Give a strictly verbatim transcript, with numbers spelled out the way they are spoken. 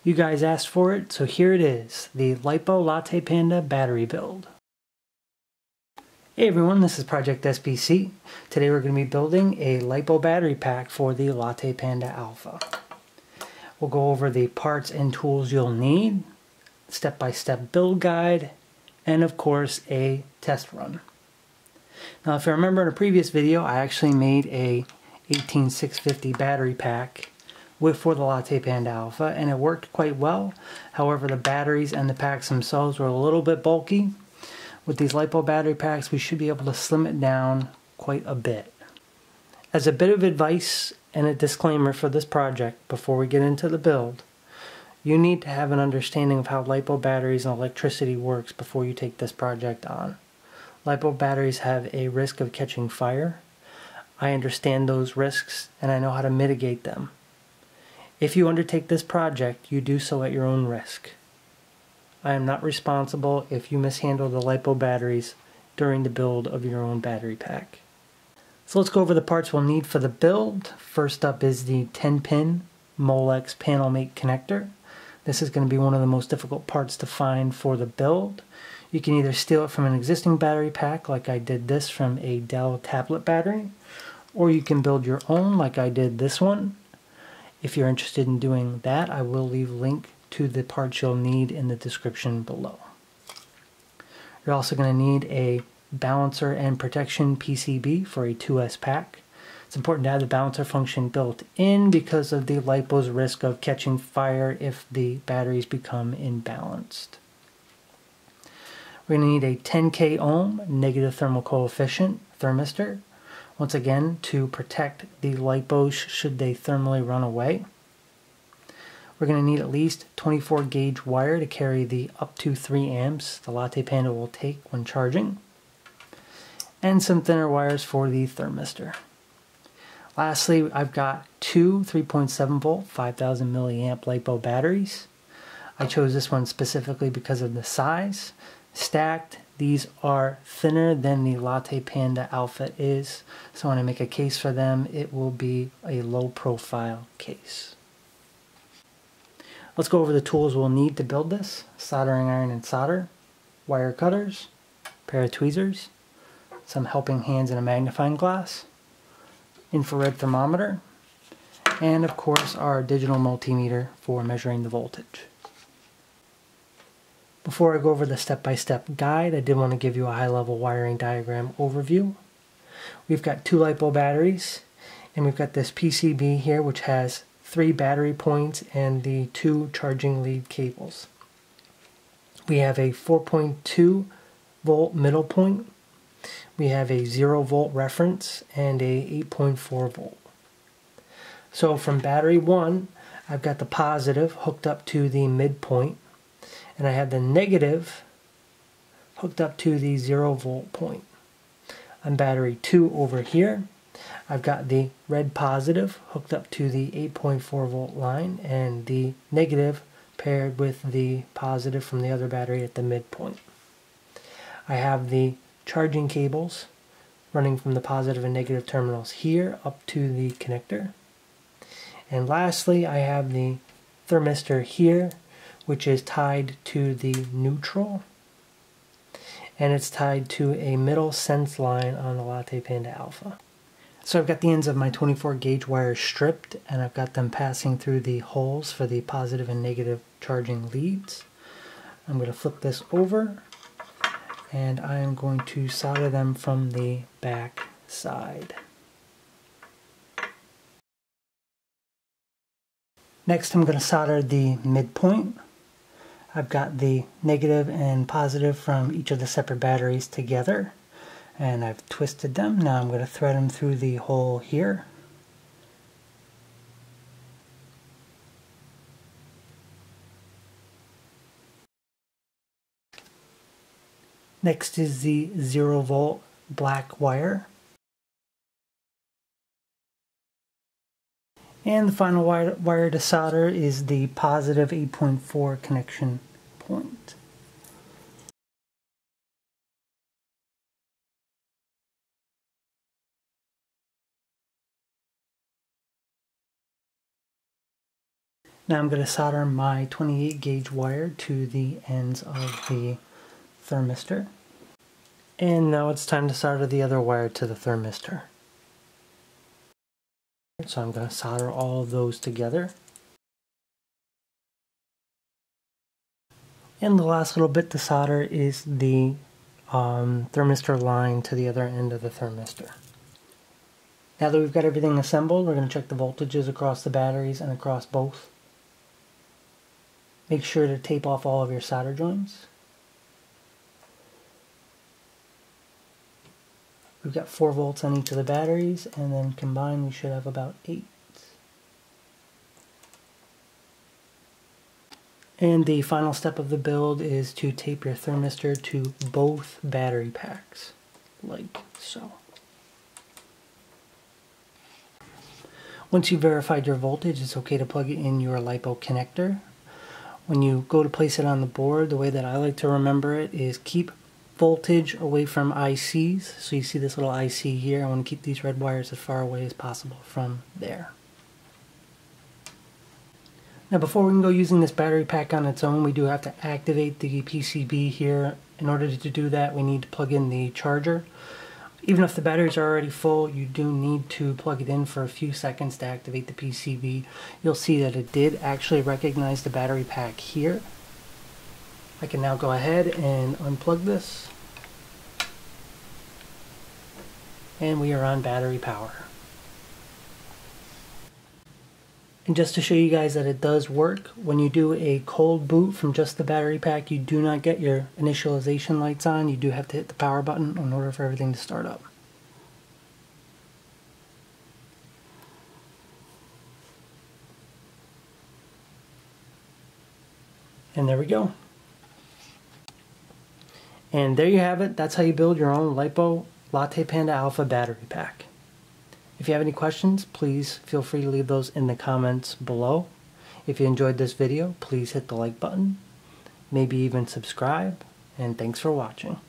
You guys asked for it, so here it is, the LiPo Latte Panda battery build. Hey everyone, this is Project S P C. Today we're going to be building a LiPo battery pack for the Latte Panda Alpha. We'll go over the parts and tools you'll need, step-by-step build guide, and of course a test run. Now if you remember in a previous video, I actually made a eighteen six fifty battery pack with for the Latte Panda Alpha, and it worked quite well. However, the batteries and the packs themselves were a little bit bulky. With these LiPo battery packs, we should be able to slim it down quite a bit. As a bit of advice and a disclaimer for this project before we get into the build, you need to have an understanding of how LiPo batteries and electricity works before you take this project on. LiPo batteries have a risk of catching fire. I understand those risks and I know how to mitigate them. If you undertake this project, you do so at your own risk. I am not responsible if you mishandle the LiPo batteries during the build of your own battery pack. So let's go over the parts we'll need for the build. First up is the ten pin Molex panel mate connector. This is going to be one of the most difficult parts to find for the build. You can either steal it from an existing battery pack, like I did this from a Dell tablet battery, or you can build your own like I did this one. If you're interested in doing that, I will leave a link to the parts you'll need in the description below. You're also going to need a balancer and protection P C B for a two S pack. It's important to have the balancer function built in because of the LiPo's risk of catching fire if the batteries become imbalanced. We're going to need a ten K ohm negative thermal coefficient thermistor, once again to protect the LiPos should they thermally run away. We're going to need at least twenty-four gauge wire to carry the up to three amps the Latte Panda will take when charging, and some thinner wires for the thermistor. Lastly, I've got two three point seven volt five thousand milliamp LiPo batteries. I chose this one specifically because of the size. Stacked, these are thinner than the Latte Panda Alpha is, so when I make a case for them, it will be a low profile case. Let's go over the tools we'll need to build this. Soldering iron and solder, wire cutters, pair of tweezers, some helping hands and a magnifying glass, infrared thermometer, and of course our digital multimeter for measuring the voltage. Before I go over the step-by-step guide, I did want to give you a high-level wiring diagram overview. We've got two LiPo batteries, and we've got this P C B here which has three battery points and the two charging lead cables. We have a four point two volt middle point, we have a zero volt reference, and a eight point four volt. So from battery one, I've got the positive hooked up to the midpoint, and I have the negative hooked up to the zero volt point. On battery two over here, I've got the red positive hooked up to the eight point four volt line and the negative paired with the positive from the other battery at the midpoint. I have the charging cables running from the positive and negative terminals here up to the connector. And lastly, I have the thermistor here, which is tied to the neutral, and it's tied to a middle sense line on the Latte Panda Alpha. So I've got the ends of my twenty-four gauge wires stripped, and I've got them passing through the holes for the positive and negative charging leads. I'm going to flip this over, and I am going to solder them from the back side. Next, I'm going to solder the midpoint. I've got the negative and positive from each of the separate batteries together, and I've twisted them. Now I'm going to thread them through the hole here. Next is the zero volt black wire. And the final wire, wire to solder is the positive eight point four connection point. Now I'm going to solder my twenty-eight gauge wire to the ends of the thermistor. And now it's time to solder the other wire to the thermistor. So I'm going to solder all of those together. And the last little bit to solder is the um, thermistor line to the other end of the thermistor. Now that we've got everything assembled, we're going to check the voltages across the batteries and across both. Make sure to tape off all of your solder joints. We've got four volts on each of the batteries, and then combined we should have about eight. And the final step of the build is to tape your thermistor to both battery packs, like so. Once you've verified your voltage, it's okay to plug it in your LiPo connector. When you go to place it on the board, the way that I like to remember it is keep voltage away from I Cs. So you see this little I C here. I want to keep these red wires as far away as possible from there. Now before we can go using this battery pack on its own, we do have to activate the P C B here. In order to do that, we need to plug in the charger. Even if the batteries are already full, you do need to plug it in for a few seconds to activate the P C B. You'll see that it did actually recognize the battery pack here. I can now go ahead and unplug this. And we are on battery power. And just to show you guys that it does work, when you do a cold boot from just the battery pack, you do not get your initialization lights on. You do have to hit the power button in order for everything to start up. And there we go. And there you have it. That's how you build your own LiPo Latte Panda Alpha battery pack. If you have any questions, please feel free to leave those in the comments below. If you enjoyed this video, please hit the like button, maybe even subscribe, and thanks for watching.